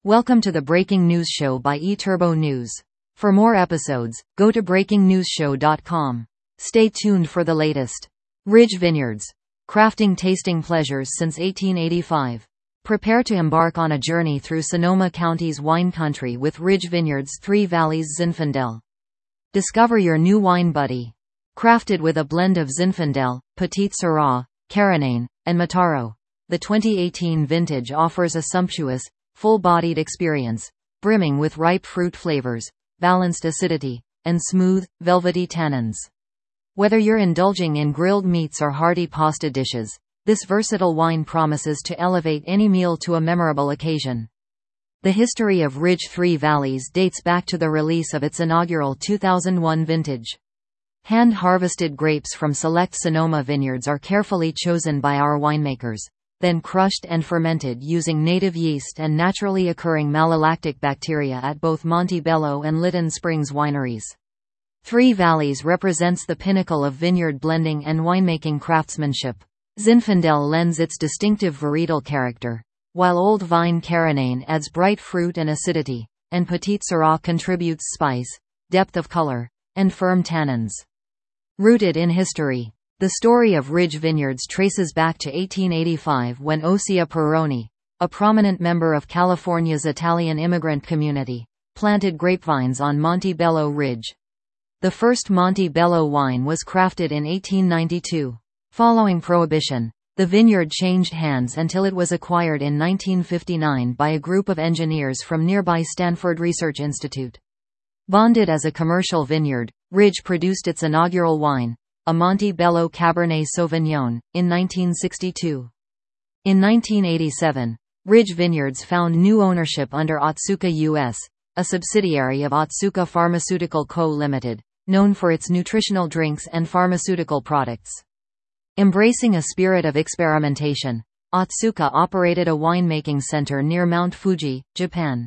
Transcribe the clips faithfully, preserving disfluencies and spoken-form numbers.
Welcome to the Breaking News Show by eTurbo News. For more episodes, go to breaking news show dot com. Stay tuned for the latest. Ridge Vineyards. Crafting tasting pleasures since eighteen eighty-five. Prepare to embark on a journey through Sonoma County's wine country with Ridge Vineyards' Three Valleys Zinfandel. Discover your new wine buddy. Crafted with a blend of Zinfandel, Petite Sirah, Carignan, and Mataro, the twenty eighteen vintage offers a sumptuous, full-bodied experience, brimming with ripe fruit flavors, balanced acidity, and smooth, velvety tannins. Whether you're indulging in grilled meats or hearty pasta dishes, this versatile wine promises to elevate any meal to a memorable occasion. The history of Ridge Three Valleys dates back to the release of its inaugural two thousand one vintage. Hand-harvested grapes from select Sonoma vineyards are carefully chosen by our winemakers, then crushed and fermented using native yeast and naturally occurring malolactic bacteria at both Montebello and Lytton Springs wineries. Three Valleys represents the pinnacle of vineyard blending and winemaking craftsmanship. Zinfandel lends its distinctive varietal character, while Old Vine Carignan adds bright fruit and acidity, and Petite Sirah contributes spice, depth of color, and firm tannins. Rooted in history. The story of Ridge Vineyards traces back to eighteen eighty-five when Ossia Peroni, a prominent member of California's Italian immigrant community, planted grapevines on Montebello Ridge. The first Montebello wine was crafted in eighteen ninety-two. Following Prohibition, the vineyard changed hands until it was acquired in nineteen fifty-nine by a group of engineers from nearby Stanford Research Institute. Bonded as a commercial vineyard, Ridge produced its inaugural wine, a Montebello Cabernet Sauvignon, in nineteen sixty-two. In nineteen eighty-seven, Ridge Vineyards found new ownership under Otsuka U S, a subsidiary of Otsuka Pharmaceutical Co. Limited, known for its nutritional drinks and pharmaceutical products. Embracing a spirit of experimentation, Otsuka operated a winemaking center near Mount Fuji, Japan.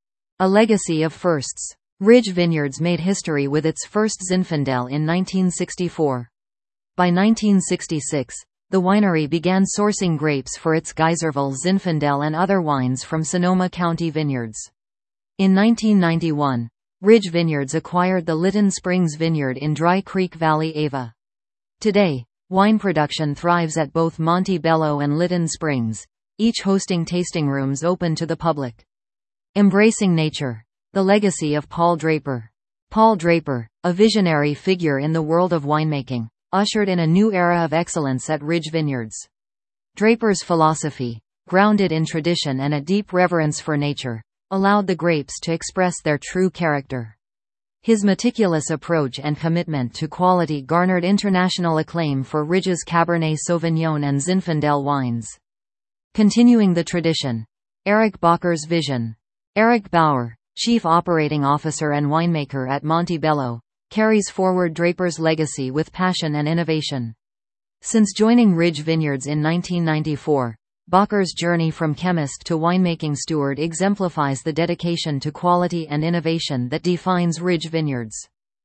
A legacy of firsts. Ridge Vineyards made history with its first Zinfandel in nineteen sixty-four. By nineteen sixty-six, the winery began sourcing grapes for its Geyserville Zinfandel and other wines from Sonoma County vineyards. In nineteen ninety-one, Ridge Vineyards acquired the Lytton Springs Vineyard in Dry Creek Valley, Ava. Today, wine production thrives at both Montebello and Lytton Springs, each hosting tasting rooms open to the public. Embracing nature. The legacy of Paul Draper. Paul Draper, a visionary figure in the world of winemaking, ushered in a new era of excellence at Ridge Vineyards. Draper's philosophy, grounded in tradition and a deep reverence for nature, allowed the grapes to express their true character. His meticulous approach and commitment to quality garnered international acclaim for Ridge's Cabernet Sauvignon and Zinfandel wines. Continuing the tradition. Eric Bacher's vision. Eric Bauer, Chief Operating Officer and winemaker at Montebello, carries forward Draper's legacy with passion and innovation. Since joining Ridge Vineyards in nineteen ninety-four, Bacher's journey from chemist to winemaking steward exemplifies the dedication to quality and innovation that defines Ridge Vineyards.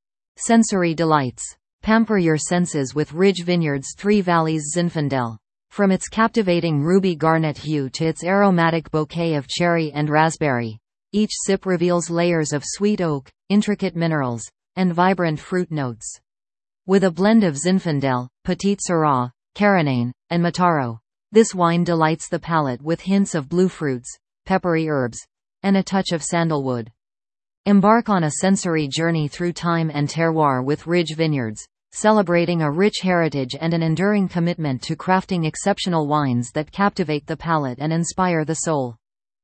Sensory delights. Pamper your senses with Ridge Vineyards' Three Valleys Zinfandel. From its captivating ruby garnet hue to its aromatic bouquet of cherry and raspberry, each sip reveals layers of sweet oak, intricate minerals, and vibrant fruit notes. With a blend of Zinfandel, Petite Sirah, Carignan, and Mataro, this wine delights the palate with hints of blue fruits, peppery herbs, and a touch of sandalwood. Embark on a sensory journey through time and terroir with Ridge Vineyards, celebrating a rich heritage and an enduring commitment to crafting exceptional wines that captivate the palate and inspire the soul.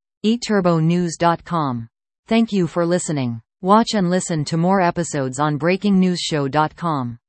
e turbo news dot com. Thank you for listening. Watch and listen to more episodes on breaking news show dot com.